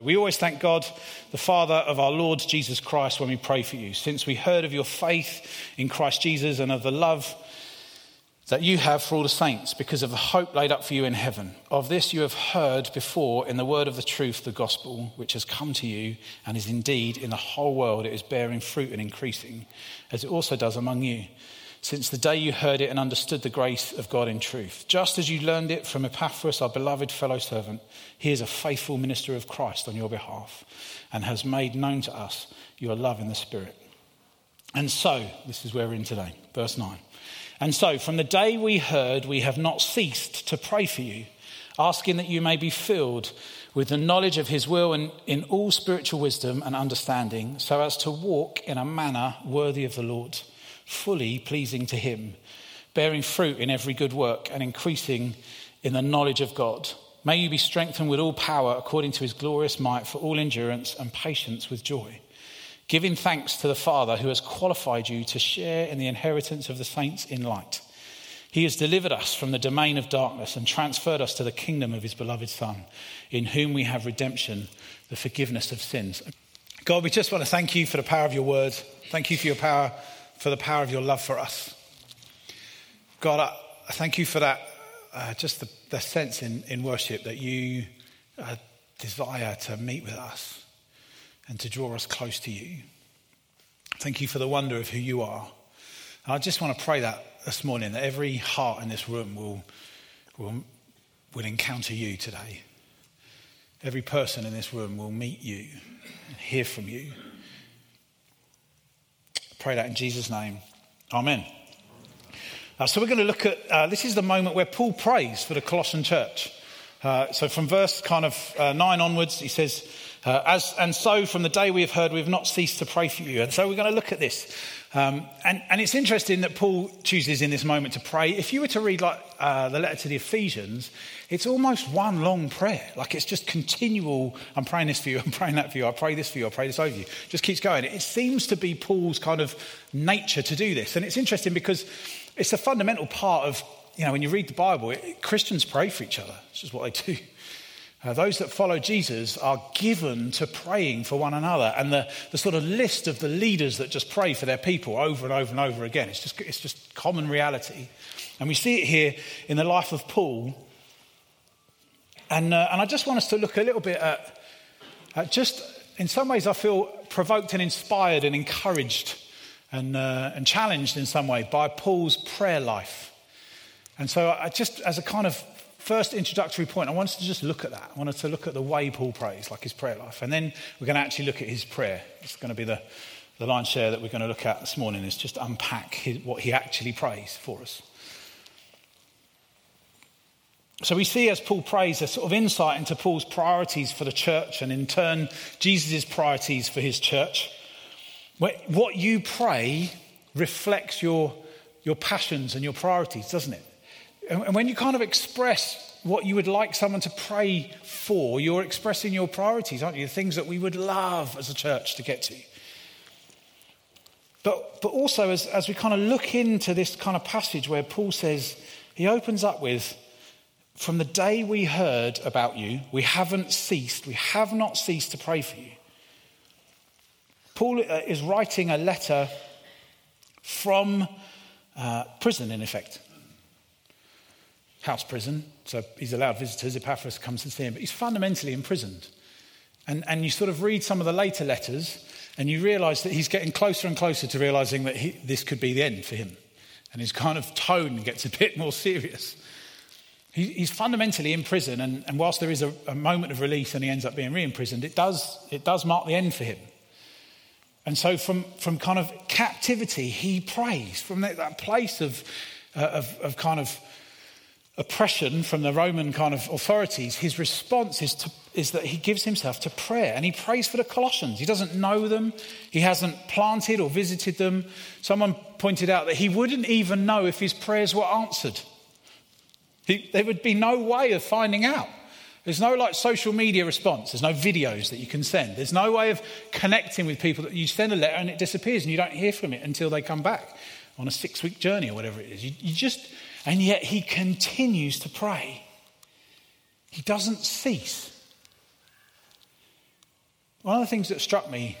We always thank God, the Father of our Lord Jesus Christ, when we pray for you, since we heard of your faith in Christ Jesus and of the love that you have for all the saints because of the hope laid up for you in heaven. Of this you have heard before in the word of the truth, the gospel, which has come to you and is indeed in the whole world. It is bearing fruit and increasing, as it also does among you, since the day you heard it and understood the grace of God in truth. Just as you learned it from Epaphras, our beloved fellow servant, he is a faithful minister of Christ on your behalf and has made known to us your love in the Spirit. And so, this is where we're in today, verse 9. And so, from the day we heard, we have not ceased to pray for you, asking that you may be filled with the knowledge of his will and in all spiritual wisdom and understanding, so as to walk in a manner worthy of the Lord, fully pleasing to him, bearing fruit in every good work and increasing in the knowledge of God. May you be strengthened with all power according to his glorious might for all endurance and patience with joy, giving thanks to the Father who has qualified you to share in the inheritance of the saints in light. He has delivered us from the domain of darkness and transferred us to the kingdom of his beloved Son, in whom we have redemption, the forgiveness of sins. God, we just want to thank you for the power of your word. Thank you for your power, for the power of your love for us. God, I thank you for that, just the sense in worship that you desire to meet with us and to draw us close to you. Thank you for the wonder of who you are. And I just want to pray that this morning, that every heart in this room will encounter you today. Every person in this room will meet you and hear from you. Pray that in Jesus' name. Amen. So we're going to look at, this is the moment where Paul prays for the Colossian church. So from verse 9 onwards, he says, and so from the day we have heard, we have not ceased to pray for you. And so we're going to look at this. And it's interesting that Paul chooses in this moment to pray. If you were to read the letter to the Ephesians, it's almost one long prayer. Like it's just continual, I'm praying this for you, I'm praying that for you, I pray this for you, I pray this over you. Just keeps going. It seems to be Paul's kind of nature to do this. And it's interesting because it's a fundamental part of, when you read the Bible, Christians pray for each other. It's just what they do. Those that follow Jesus are given to praying for one another, and the sort of list of the leaders that just pray for their people over and over and over again. It's just common reality, and we see it here in the life of Paul. And I just want us to look a little bit at just in some ways I feel provoked and inspired and encouraged and challenged in some way by Paul's prayer life. And so I just, as a kind of first introductory point, I wanted to just look at that. I wanted to look at the way Paul prays, like his prayer life. And then we're going to actually look at his prayer. It's going to be the lion's share that we're going to look at this morning, is just unpack what he actually prays for us. So we see as Paul prays a sort of insight into Paul's priorities for the church, and in turn, Jesus' priorities for his church. What you pray reflects your passions and your priorities, doesn't it? And when you kind of express what you would like someone to pray for, you're expressing your priorities, aren't you? The things that we would love as a church to get to. But also as we kind of look into this kind of passage where Paul says, he opens up with, from the day we heard about you, we have not ceased to pray for you. Paul is writing a letter from prison, in effect. House prison, so he's allowed visitors. Epaphras comes to see him, but he's fundamentally imprisoned. And you sort of read some of the later letters and you realise that he's getting closer and closer to realising that this could be the end for him. And his kind of tone gets a bit more serious. He's fundamentally in prison, and whilst there is a moment of release and he ends up being re-imprisoned, it does mark the end for him. And so from kind of captivity, he prays from that place of kind of oppression from the Roman kind of authorities. His response is that he gives himself to prayer, and he prays for the Colossians. He doesn't know them. He hasn't planted or visited them. Someone pointed out that he wouldn't even know if his prayers were answered. There would be no way of finding out. There's no social media response. There's no videos that you can send. There's no way of connecting with people. That you send a letter and it disappears and you don't hear from it until they come back on a 6-week journey or whatever it is. And yet he continues to pray. He doesn't cease. One of the things that struck me,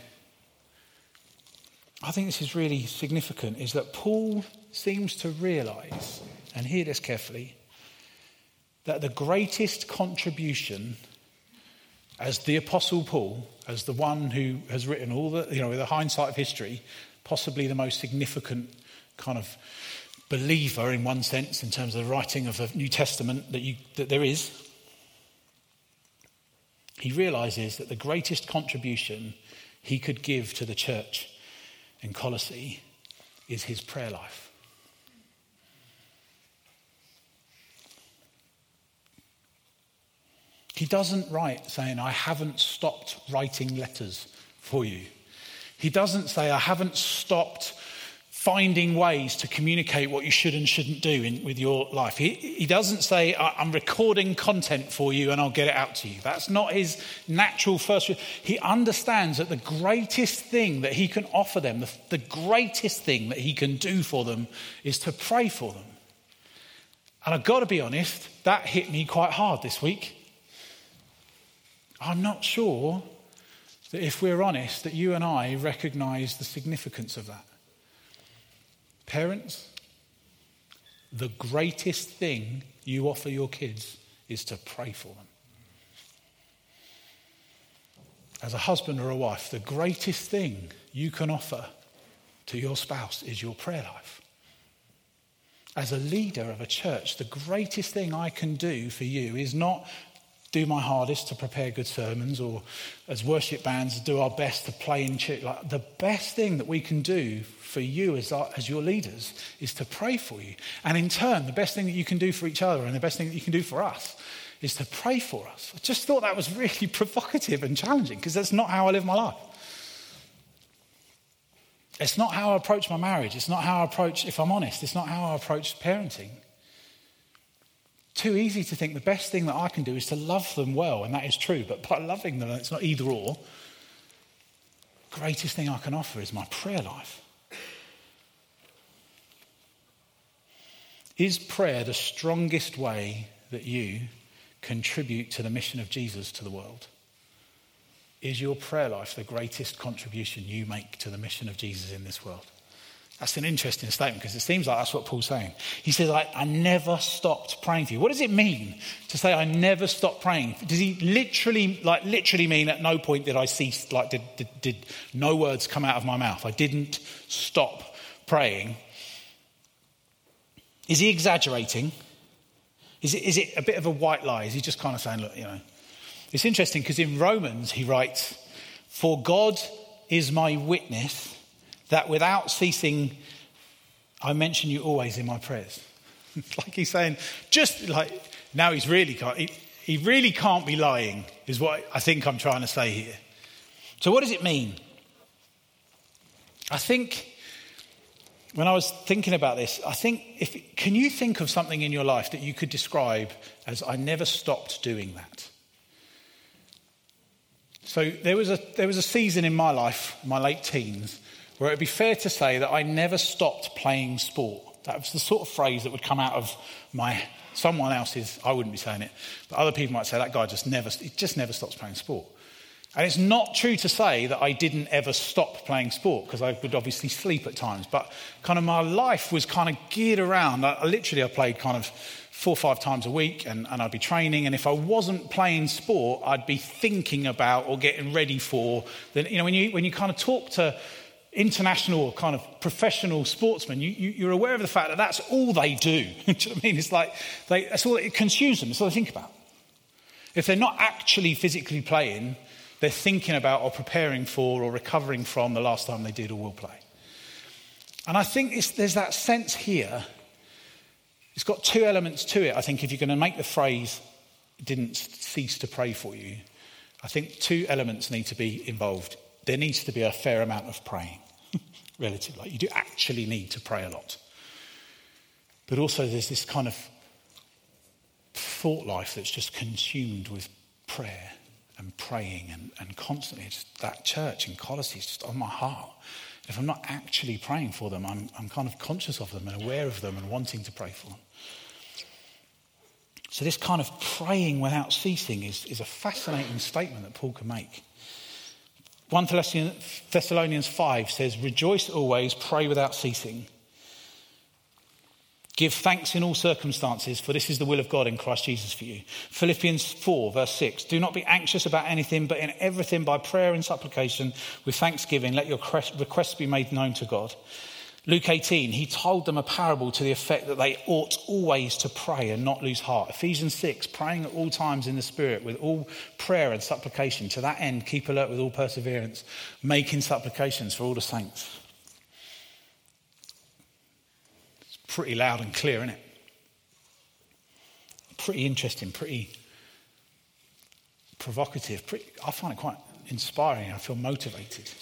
I think this is really significant, is that Paul seems to realise, and hear this carefully, that the greatest contribution as the Apostle Paul, as the one who has written all the, with the hindsight of history, possibly the most significant kind of believer in one sense in terms of the writing of the New Testament that there is, he realises that the greatest contribution he could give to the church in Colossae is his prayer life. He doesn't write saying, I haven't stopped writing letters for you. He doesn't say, I haven't stopped finding ways to communicate what you should and shouldn't do with your life. He doesn't say, I'm recording content for you and I'll get it out to you. That's not his natural first. He understands that the greatest thing that he can offer them, the greatest thing that he can do for them is to pray for them. And I've got to be honest, that hit me quite hard this week. I'm not sure that if we're honest, that you and I recognise the significance of that. Parents, the greatest thing you offer your kids is to pray for them. As a husband or a wife, the greatest thing you can offer to your spouse is your prayer life. As a leader of a church, the greatest thing I can do for you is not do my hardest to prepare good sermons, or as worship bands do our best to play in church. Like, the best thing that we can do for you as your leaders is to pray for you. And in turn, the best thing that you can do for each other and the best thing that you can do for us is to pray for us. I just thought that was really provocative and challenging, because that's not how I live my life. It's not how I approach my marriage. It's not how I approach, if I'm honest, it's not how I approach parenting. Too easy to think the best thing that I can do is to love them well, and that is true, but by loving them, it's not either or. Greatest thing I can offer is my prayer life. Is prayer the strongest way that you contribute to the mission of Jesus to the world? Is your prayer life the greatest contribution you make to the mission of Jesus in this world? That's an interesting statement, because it seems like that's what Paul's saying. He says, I never stopped praying for you. What does it mean to say I never stopped praying? Does he literally mean at no point did I cease, did no words come out of my mouth? I didn't stop praying. Is he exaggerating? Is it a bit of a white lie? Is he just kind of saying, look, It's interesting because in Romans he writes, for God is my witness that without ceasing, I mention you always in my prayers. Like he's saying, now he really can't be lying, is what I think I'm trying to say here. So what does it mean? I think when I was thinking about this, can you think of something in your life that you could describe as I never stopped doing that? So there was a season in my life, my late teens, where it would be fair to say that I never stopped playing sport. That was the sort of phrase that would come out of someone else's, I wouldn't be saying it, but other people might say that guy just never stops playing sport. And it's not true to say that I didn't ever stop playing sport, because I would obviously sleep at times, but kind of my life was kind of geared around. I played kind of 4 or 5 times a week, and I'd be training, and if I wasn't playing sport, I'd be thinking about or getting ready for. Then when you kind of talk to international or kind of professional sportsmen, you're aware of the fact that that's all they do. Do you know what I mean? It's like that's all it consumes them. That's all they think about. If they're not actually physically playing, they're thinking about or preparing for or recovering from the last time they did or will play. And I think there's that sense here. It's got 2 elements to it. I think if you're going to make the phrase "didn't cease to pray for you," I think 2 elements need to be involved. There needs to be a fair amount of praying, relatively. You do actually need to pray a lot. But also there's this kind of thought life that's just consumed with prayer and praying and constantly. Just that church in Colossae is just on my heart. If I'm not actually praying for them, I'm kind of conscious of them and aware of them and wanting to pray for them. So this kind of praying without ceasing is a fascinating statement that Paul can make. 1 Thessalonians 5 says, rejoice always, pray without ceasing. Give thanks in all circumstances, for this is the will of God in Christ Jesus for you. Philippians 4 verse 6, do not be anxious about anything, but in everything by prayer and supplication with thanksgiving, let your requests be made known to God. Luke 18, he told them a parable to the effect that they ought always to pray and not lose heart. Ephesians 6, praying at all times in the Spirit with all prayer and supplication. To that end, keep alert with all perseverance, making supplications for all the saints. It's pretty loud and clear, isn't it? Pretty interesting, pretty provocative. I find it quite inspiring. I feel motivated.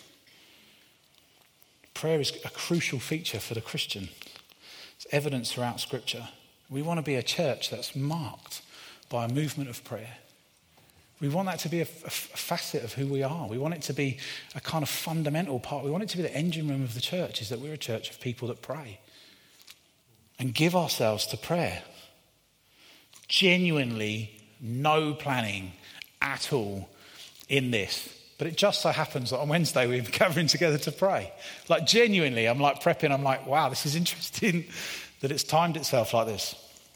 Prayer is a crucial feature for the Christian. It's evidence throughout Scripture. We want to be a church that's marked by a movement of prayer. We want that to be a facet of who we are. We want it to be a kind of fundamental part. We want it to be the engine room of the church, is that we're a church of people that pray and give ourselves to prayer. Genuinely no planning at all in this. But it just so happens that on Wednesday we're gathering together to pray. Like genuinely, I'm like prepping, I'm like, wow, this is interesting that it's timed itself like this.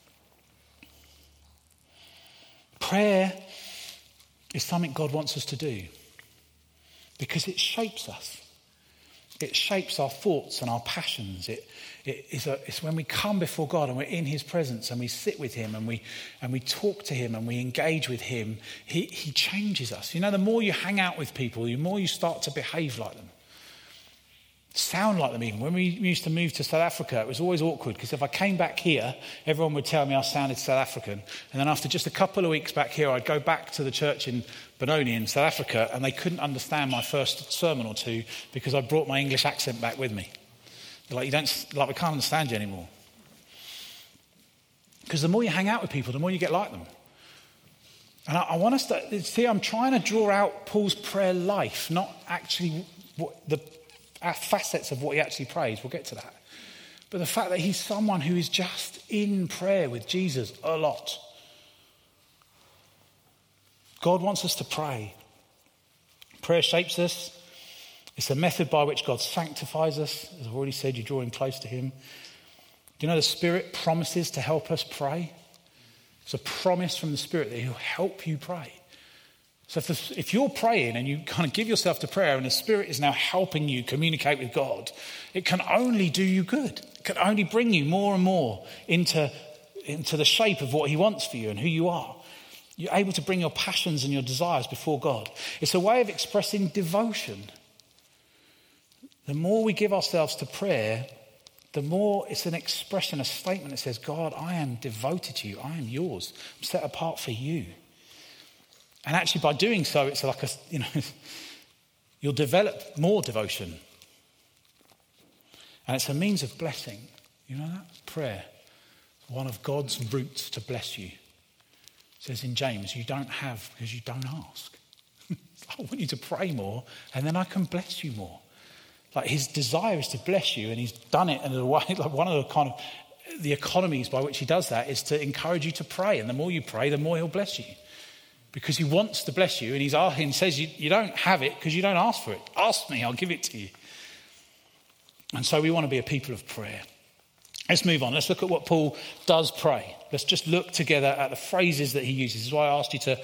Prayer is something God wants us to do because it shapes us. It shapes our thoughts and our passions. It's when we come before God and we're in his presence and we sit with him and we talk to him and we engage with him, he changes us. You know, the more you hang out with people, the more you start to behave like them. Sound like them even. When we used to move to South Africa, it was always awkward because if I came back here, everyone would tell me I sounded South African. And then after just a couple of weeks back here, I'd go back to the church in Benoni in South Africa and they couldn't understand my first sermon or two because I brought my English accent back with me. They're like, we can't understand you anymore. Because the more you hang out with people, the more you get like them. And I want us to see, I'm trying to draw out Paul's prayer life, not actually facets of what he actually prays. We'll get to that. But the fact that he's someone who is just in prayer with Jesus a lot. God wants us to pray. Prayer shapes us. It's a method by which God sanctifies us. As I've already said, you're drawing close to him. Do you know the Spirit promises to help us pray? It's a promise from the Spirit that he'll help you pray. So if you're praying and you kind of give yourself to prayer and the Spirit is now helping you communicate with God, it can only do you good. It can only bring you more and more into the shape of what he wants for you and who you are. You're able to bring your passions and your desires before God. It's a way of expressing devotion. The more we give ourselves to prayer, the more it's an expression, a statement that says, God, I am devoted to you. I am yours. I'm set apart for you. And actually by doing so, it's like you'll develop more devotion. And it's a means of blessing. You know that? Prayer. One of God's routes to bless you. It says in James, you don't have because you don't ask. I want you to pray more and then I can bless you more. Like his desire is to bless you and he's done it in a way, like one of the kind of the economies by which he does that is to encourage you to pray. And the more you pray, the more he'll bless you. Because he wants to bless you and he says you don't have it because you don't ask for it. Ask me, I'll give it to you. And so we want to be a people of prayer. Let's move on. Let's look at what Paul does pray. Let's just look together at the phrases that he uses. This is why I asked you to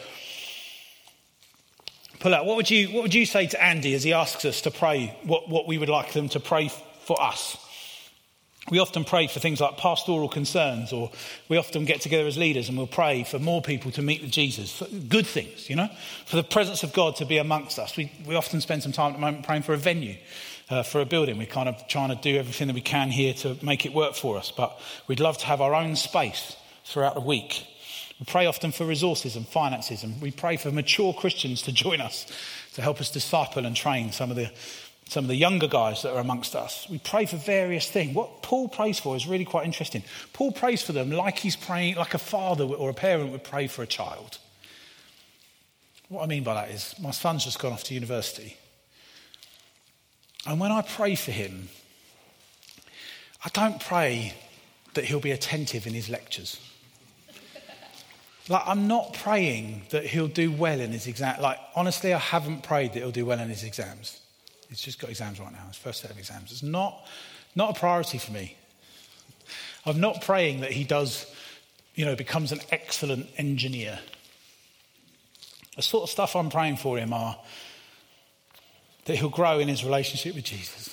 pull out. What would you say to Andy as he asks us to pray what we would like them to pray for us? We often pray for things like pastoral concerns, or we often get together as leaders and we'll pray for more people to meet with Jesus. For good things, for the presence of God to be amongst us. We often spend some time at the moment praying for a venue, for a building. We're kind of trying to do everything that we can here to make it work for us, but we'd love to have our own space throughout the week. We pray often for resources and finances, and we pray for mature Christians to join us, to help us disciple and train some of the younger guys that are amongst us. We pray for various things. What Paul prays for is really quite interesting. Paul prays for them like he's praying, like a father or a parent would pray for a child. What I mean by that is my son's just gone off to university. And when I pray for him, I don't pray that he'll be attentive in his lectures. Like, I'm not praying that he'll do well in his exam. Like, honestly, I haven't prayed that he'll do well in his exams. He's just got exams right now, his first set of exams. It's not a priority for me. I'm not praying that he does, becomes an excellent engineer. The sort of stuff I'm praying for him are that he'll grow in his relationship with Jesus.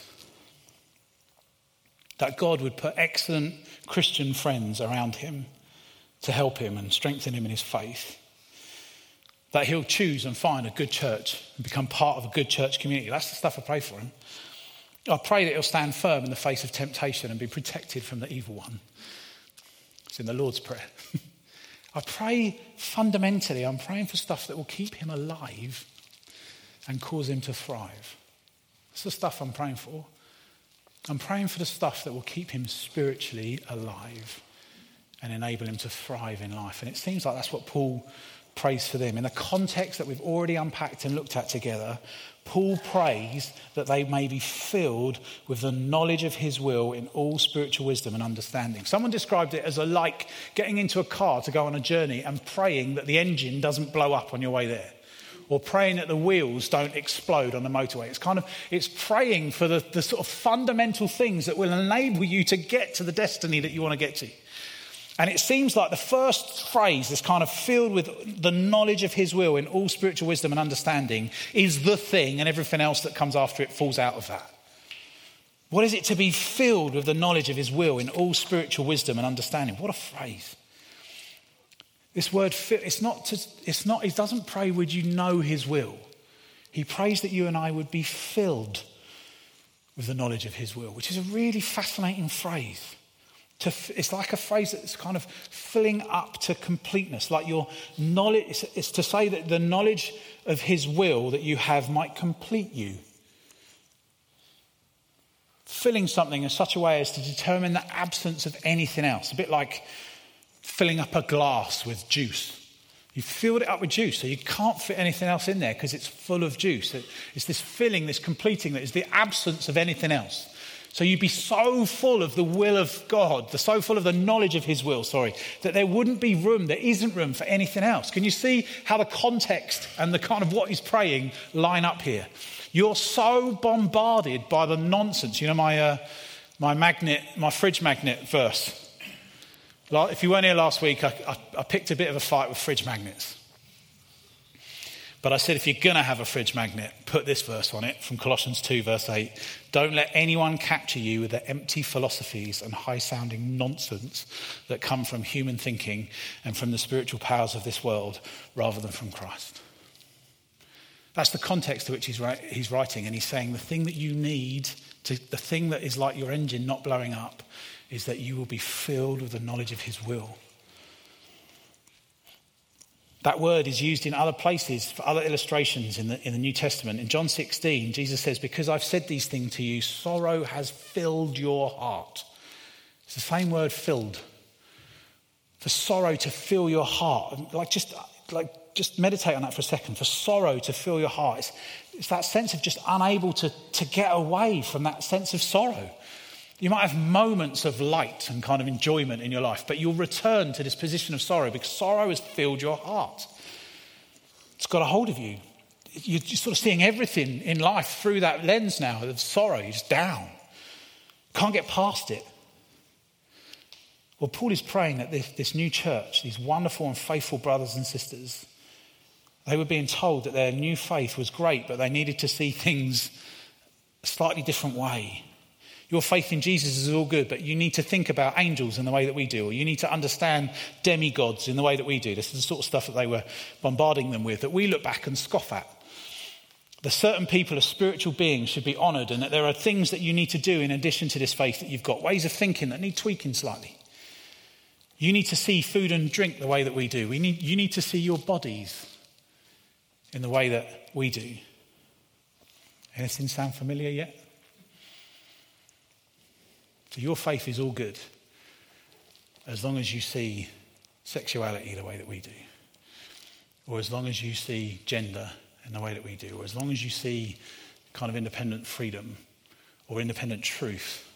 That God would put excellent Christian friends around him to help him and strengthen him in his faith. That he'll choose and find a good church and become part of a good church community. That's the stuff I pray for him. I pray that he'll stand firm in the face of temptation and be protected from the evil one. It's in the Lord's Prayer. I pray fundamentally, I'm praying for stuff that will keep him alive and cause him to thrive. That's the stuff I'm praying for. I'm praying for the stuff that will keep him spiritually alive and enable him to thrive in life. And it seems like that's what Paul prays for them. In the context that we've already unpacked and looked at together, Paul prays that they may be filled with the knowledge of his will in all spiritual wisdom and understanding. Someone described it as like getting into a car to go on a journey and praying that the engine doesn't blow up on your way there, or praying that the wheels don't explode on the motorway. It's praying for the sort of fundamental things that will enable you to get to the destiny that you want to get to. And it seems like the first phrase is kind of filled with the knowledge of his will in all spiritual wisdom and understanding is the thing, and everything else that comes after it falls out of that. What is it to be filled with the knowledge of his will in all spiritual wisdom and understanding? What a phrase. This word, he doesn't pray, would you know his will? He prays that you and I would be filled with the knowledge of his will, which is a really fascinating phrase. It's like a phrase that's kind of filling up to completeness, like your knowledge. It's to say that the knowledge of his will that you have might complete you. Filling something in such a way as to determine the absence of anything else. A bit like filling up a glass with juice. You filled it up with juice, so you can't fit anything else in there because it's full of juice. It's this filling, this completing that is the absence of anything else. So you'd be so full of the will of God, so full of the knowledge of his will, that there wouldn't be room, there isn't room for anything else. Can you see how the context and the kind of what he's praying line up here? You're so bombarded by the nonsense. You know my fridge magnet verse. If you weren't here last week, I picked a bit of a fight with fridge magnets. But I said, if you're going to have a fridge magnet, put this verse on it from Colossians 2, verse 8. Don't let anyone capture you with their empty philosophies and high-sounding nonsense that come from human thinking and from the spiritual powers of this world rather than from Christ. That's the context to which he's writing. And he's saying the thing that you need, the thing that is like your engine not blowing up, is that you will be filled with the knowledge of his will. That word is used in other places for other illustrations in the New Testament. In John 16, Jesus says, because I've said these things to you, sorrow has filled your heart. It's the same word, filled. For sorrow to fill your heart. Just meditate on that for a second. For sorrow to fill your heart. It's that sense of just unable to get away from that sense of sorrow. You might have moments of light and kind of enjoyment in your life, but you'll return to this position of sorrow because sorrow has filled your heart. It's got a hold of you. You're just sort of seeing everything in life through that lens now of sorrow. You're just down. Can't get past it. Well, Paul is praying that this new church, these wonderful and faithful brothers and sisters, they were being told that their new faith was great, but they needed to see things a slightly different way. Your faith in Jesus is all good, but you need to think about angels in the way that we do, or you need to understand demigods in the way that we do. This is the sort of stuff that they were bombarding them with, that we look back and scoff at. That certain people as spiritual beings should be honoured, and that there are things that you need to do in addition to this faith that you've got, ways of thinking that need tweaking slightly. You need to see food and drink the way that we do. You need to see your bodies in the way that we do. Anything sound familiar yet? So your faith is all good as long as you see sexuality the way that we do, or as long as you see gender in the way that we do, or as long as you see kind of independent freedom or independent truth.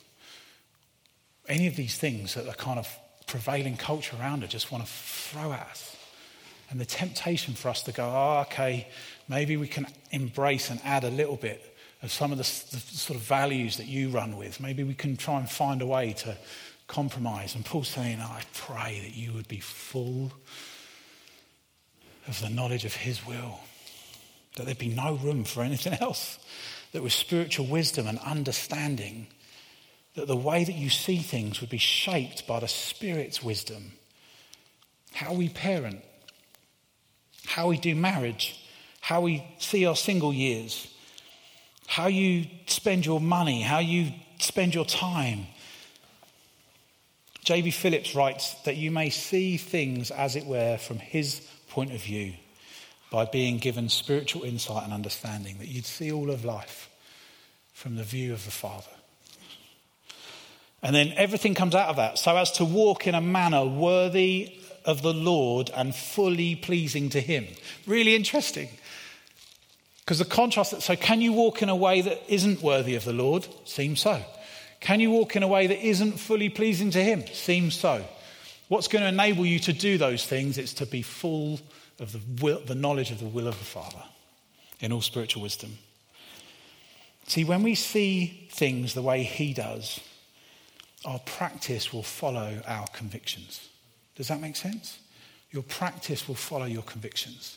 Any of these things that are kind of prevailing culture around it just want to throw at us. And the temptation for us to go, oh, okay, maybe we can embrace and add a little bit of some of the sort of values that you run with. Maybe we can try and find a way to compromise. And Paul's saying, oh, I pray that you would be full of the knowledge of his will, that there'd be no room for anything else, that with spiritual wisdom and understanding, that the way that you see things would be shaped by the Spirit's wisdom. How we parent, how we do marriage, how we see our single years, how you spend your money, how you spend your time. J.B. Phillips writes that you may see things, as it were, from his point of view by being given spiritual insight and understanding, that you'd see all of life from the view of the Father. And then everything comes out of that, so as to walk in a manner worthy of the Lord and fully pleasing to him. Really interesting. Because the contrast, so can you walk in a way that isn't worthy of the Lord? Seems so. Can you walk in a way that isn't fully pleasing to him? Seems so. What's going to enable you to do those things? It's to be full of the knowledge of the will of the Father in all spiritual wisdom. See, when we see things the way he does, our practice will follow our convictions. Does that make sense? Your practice will follow your convictions.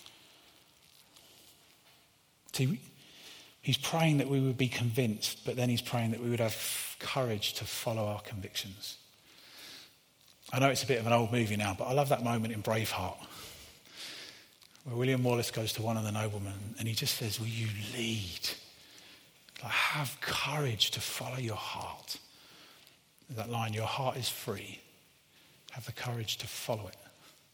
See, he's praying that we would be convinced, but then he's praying that we would have courage to follow our convictions. I know it's a bit of an old movie now, but I love that moment in Braveheart where William Wallace goes to one of the noblemen and he just says, will you lead? Like, have courage to follow your heart. That line, your heart is free. Have the courage to follow it.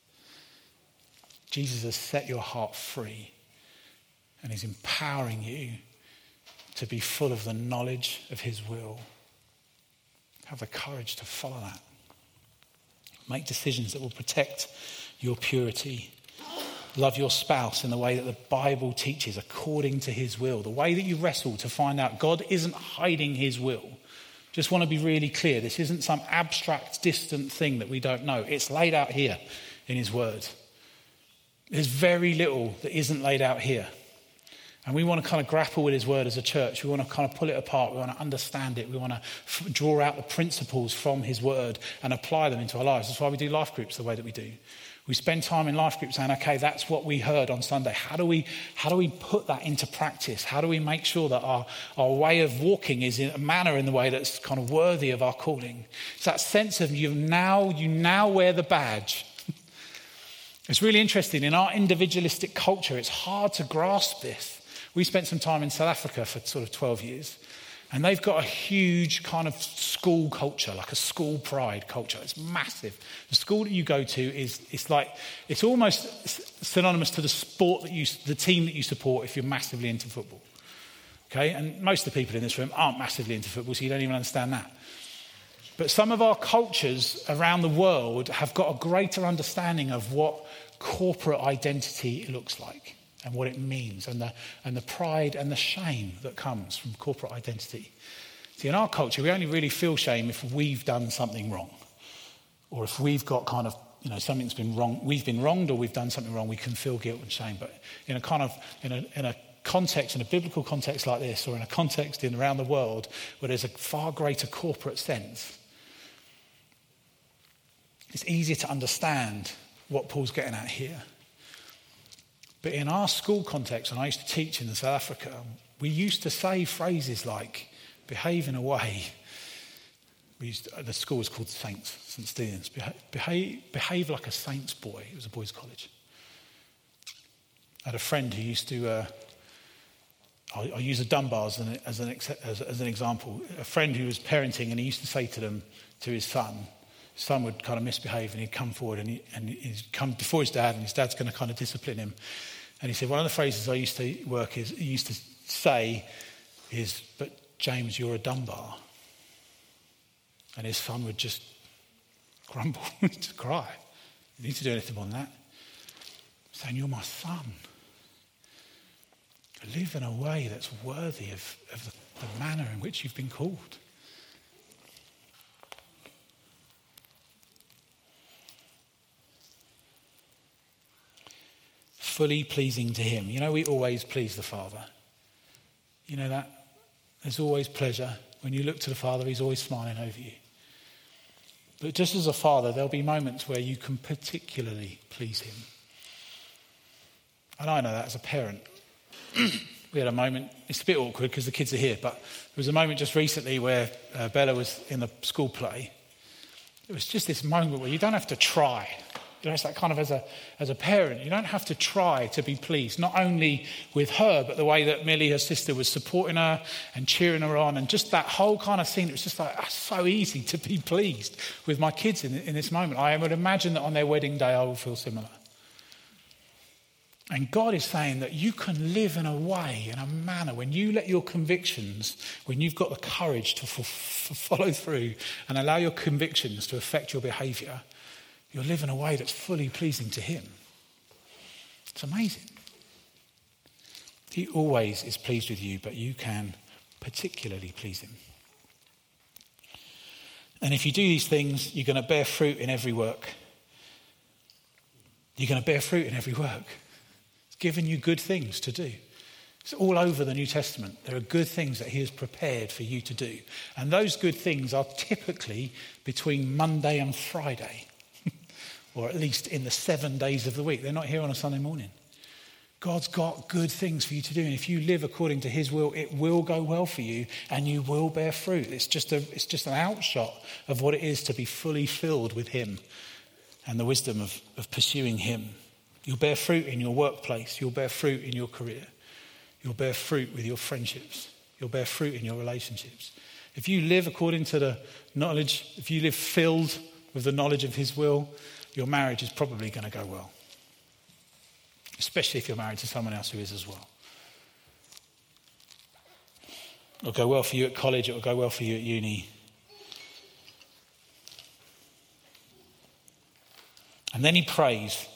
Jesus has set your heart free and he's empowering you to be full of the knowledge of his will. Have the courage to follow that. Make decisions that will protect your purity. Love your spouse in the way that the Bible teaches, according to his will. The way that you wrestle to find out God isn't hiding his will. Just want to be really clear. This isn't some abstract, distant thing that we don't know. It's laid out here in his word. There's very little that isn't laid out here. And we want to kind of grapple with his word as a church. We want to kind of pull it apart. We want to understand it. We want to draw out the principles from his word and apply them into our lives. That's why we do life groups the way that we do. We spend time in life groups saying, okay, that's what we heard on Sunday. How do we put that into practice? How do we make sure that our way of walking is in a manner in the way that's kind of worthy of our calling? It's that sense of you now wear the badge. It's really interesting. In our individualistic culture, it's hard to grasp this. We spent some time in South Africa for sort of 12 years. And they've got a huge kind of school culture, like a school pride culture. It's massive. The school that you go to it's almost synonymous to the team that you support if you're massively into football. Okay? And most of the people in this room aren't massively into football, so you don't even understand that. But some of our cultures around the world have got a greater understanding of what corporate identity looks like. And what it means, and the pride and the shame that comes from corporate identity. See, in our culture, we only really feel shame if we've done something wrong, or if we've got kind of, something's been wrong. We've been wronged, or we've done something wrong. We can feel guilt and shame. But in a context, in a biblical context like this, or in a context around the world where there's a far greater corporate sense, it's easier to understand what Paul's getting at here. But in our school context, and I used to teach in South Africa, we used to say phrases like, behave in a way. The school was called St. Stephen's. Behave like a saint's boy. It was a boys' college. I had a friend who used to, I'll use the Dunbars as an example. A friend who was parenting, and he used to say to his son would kind of misbehave, and he'd come forward and he'd come before his dad, and his dad's going to kind of discipline him. And he said, one of the phrases I used to say is, but James, you're a Dunbar. And his son would just grumble, to cry. You need to do anything more than that. Saying, you're my son. Live in a way that's worthy of the manner in which you've been called. fully pleasing to him. You know, we always please the Father. You know that? There's always pleasure. When you look to the Father, he's always smiling over you. But just as a father, there'll be moments where you can particularly please him. And I know that as a parent. We had a moment, it's a bit awkward because the kids are here, but there was a moment just recently where Bella was in the school play. It was just this moment where you don't have to try. You know, it's like kind of as a parent, you don't have to try to be pleased, not only with her, but the way that Millie, her sister, was supporting her and cheering her on, and just that whole kind of scene. It was just like, so easy to be pleased with my kids in this moment. I would imagine that on their wedding day, I will feel similar. And God is saying that you can live in a way, in a manner, when you let your convictions, when you've got the courage to follow through and allow your convictions to affect your behaviour, you'll live in a way that's fully pleasing to him. It's amazing. He always is pleased with you, but you can particularly please him. And if you do these things, you're going to bear fruit in every work. You're going to bear fruit in every work. It's given you good things to do. It's all over the New Testament. There are good things that he has prepared for you to do. And those good things are typically between Monday and Friday. Or at least in the 7 days of the week. They're not here on a Sunday morning. God's got good things for you to do. And if you live according to his will, it will go well for you and you will bear fruit. It's just an outshot of what it is to be fully filled with him and the wisdom of pursuing him. You'll bear fruit in your workplace. You'll bear fruit in your career. You'll bear fruit with your friendships. You'll bear fruit in your relationships. If you live according to the knowledge, if you live filled with the knowledge of his will, your marriage is probably going to go well. Especially if you're married to someone else who is as well. It'll go well for you at college. It'll go well for you at uni. And then he prays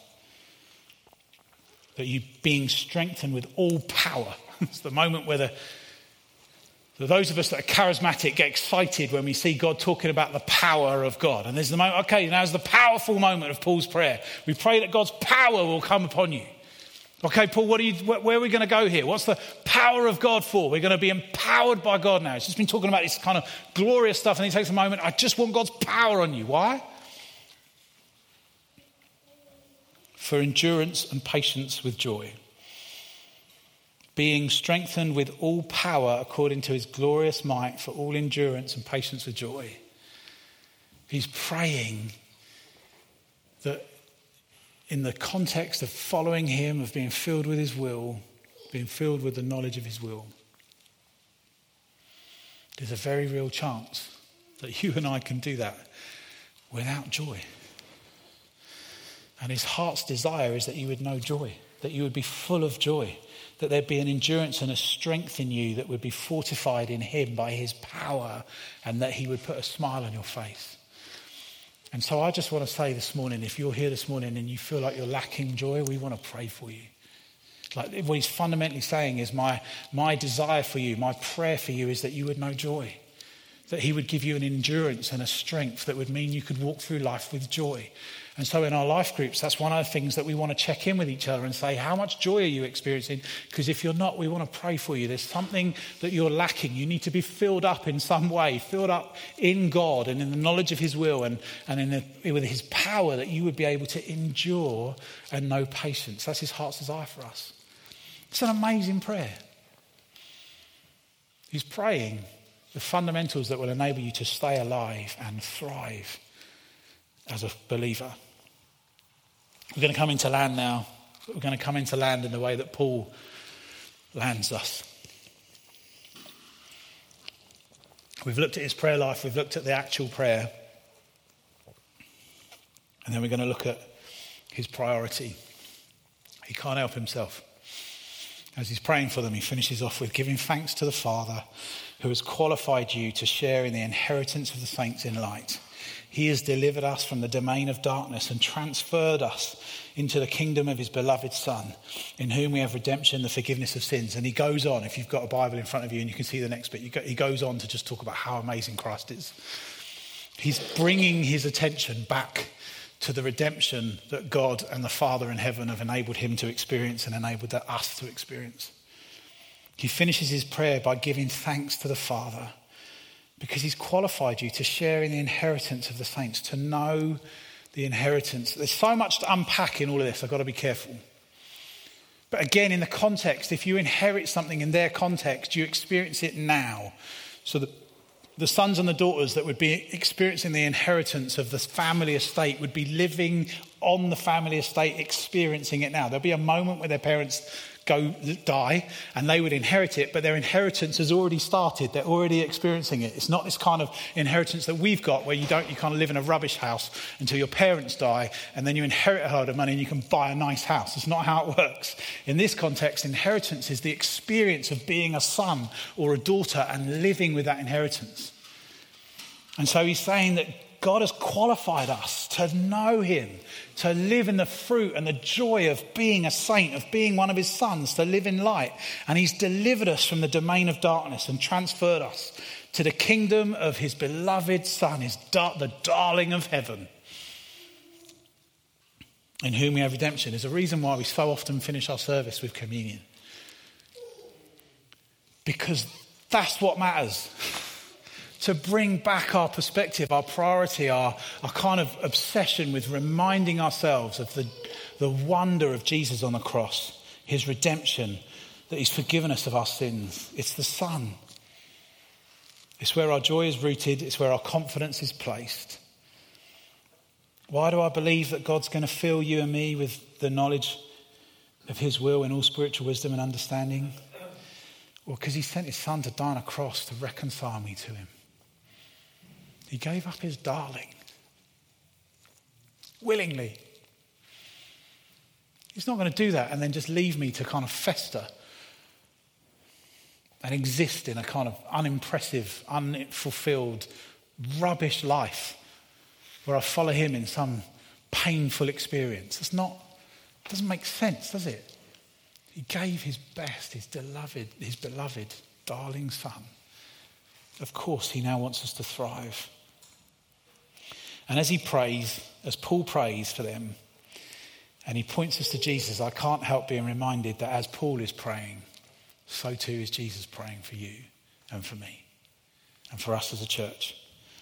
that you being strengthened with all power. It's the moment where those of us that are charismatic get excited when we see God talking about the power of God. And there's the moment, okay, now's the powerful moment of Paul's prayer. We pray that God's power will come upon you. Okay, Paul, where are we going to go here? What's the power of God for? We're going to be empowered by God now. He's just been talking about this kind of glorious stuff, and he takes a moment. I just want God's power on you. Why? For endurance and patience with joy. Being strengthened with all power according to his glorious might for all endurance and patience with joy. He's praying that in the context of following him, of being filled with his will, being filled with the knowledge of his will, there's a very real chance that you and I can do that without joy. And his heart's desire is that you would know joy, that you would be full of joy, that there'd be an endurance and a strength in you that would be fortified in him by his power, and that he would put a smile on your face. And so I just want to say this morning, if you're here this morning and you feel like you're lacking joy, we want to pray for you. Like what he's fundamentally saying is my desire for you, my prayer for you is that you would know joy. That he would give you an endurance and a strength that would mean you could walk through life with joy. And so in our life groups, that's one of the things that we want to check in with each other and say, how much joy are you experiencing? Because if you're not, we want to pray for you. There's something that you're lacking. You need to be filled up in some way, filled up in God and in the knowledge of his will and with his power, that you would be able to endure and know patience. That's his heart's desire for us. It's an amazing prayer. He's praying the fundamentals that will enable you to stay alive and thrive as a believer. We're going to come into land now. We're going to come into land in the way that Paul lands us. We've looked at his prayer life. We've looked at the actual prayer. And then we're going to look at his priority. He can't help himself. As he's praying for them, he finishes off with giving thanks to the Father who has qualified you to share in the inheritance of the saints in light. He has delivered us from the domain of darkness and transferred us into the kingdom of his beloved Son, in whom we have redemption, the forgiveness of sins. And he goes on, if you've got a Bible in front of you and you can see the next bit, he goes on to just talk about how amazing Christ is. He's bringing his attention back to the redemption that God and the Father in heaven have enabled him to experience and enabled us to experience. He finishes his prayer by giving thanks to the Father because he's qualified you to share in the inheritance of the saints, to know the inheritance. There's so much to unpack in all of this. I've got to be careful. But again, in the context, if you inherit something in their context, you experience it now. So the sons and the daughters that would be experiencing the inheritance of the family estate would be living on the family estate, experiencing it now. There'll be a moment where their parents die and they would inherit it, but their inheritance has already started. They're already experiencing it. It's not this kind of inheritance that we've got where you kind of live in a rubbish house until your parents die and then you inherit a load of money and you can buy a nice house. It's not how it works. In this context, inheritance is the experience of being a son or a daughter and living with that inheritance. And so he's saying that God has qualified us to know him, to live in the fruit and the joy of being a saint, of being one of his sons, to live in light. And he's delivered us from the domain of darkness and transferred us to the kingdom of his beloved Son, the darling of heaven, in whom we have redemption. There's a reason why we so often finish our service with communion. Because that's what matters. To bring back our perspective, our priority, our kind of obsession with reminding ourselves of the wonder of Jesus on the cross, his redemption, that he's forgiven us of our sins. It's the Son. It's where our joy is rooted. It's where our confidence is placed. Why do I believe that God's going to fill you and me with the knowledge of his will in all spiritual wisdom and understanding? Well, because he sent his Son to die on a cross to reconcile me to him. He gave up his darling willingly. He's not going to do that and then just leave me to kind of fester and exist in a kind of unimpressive, unfulfilled, rubbish life where I follow him in some painful experience. It doesn't make sense, does it? He gave his best, his beloved, darling Son. Of course, he now wants us to thrive. And as he prays, as Paul prays for them, and he points us to Jesus, I can't help being reminded that as Paul is praying, so too is Jesus praying for you and for me and for us as a church.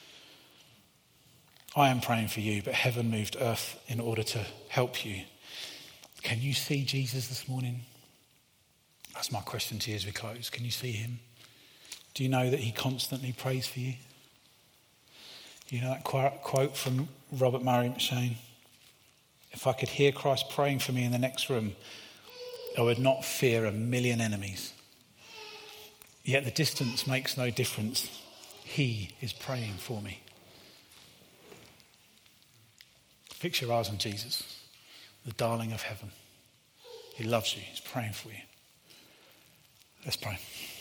I am praying for you, but heaven moved earth in order to help you. Can you see Jesus this morning? That's my question to you as we close. Can you see him? Do you know that he constantly prays for you? You know that quote from Robert Murray McCheyne? If I could hear Christ praying for me in the next room, I would not fear a million enemies. Yet the distance makes no difference. He is praying for me. Fix your eyes on Jesus, the darling of heaven. He loves you. He's praying for you. Let's pray.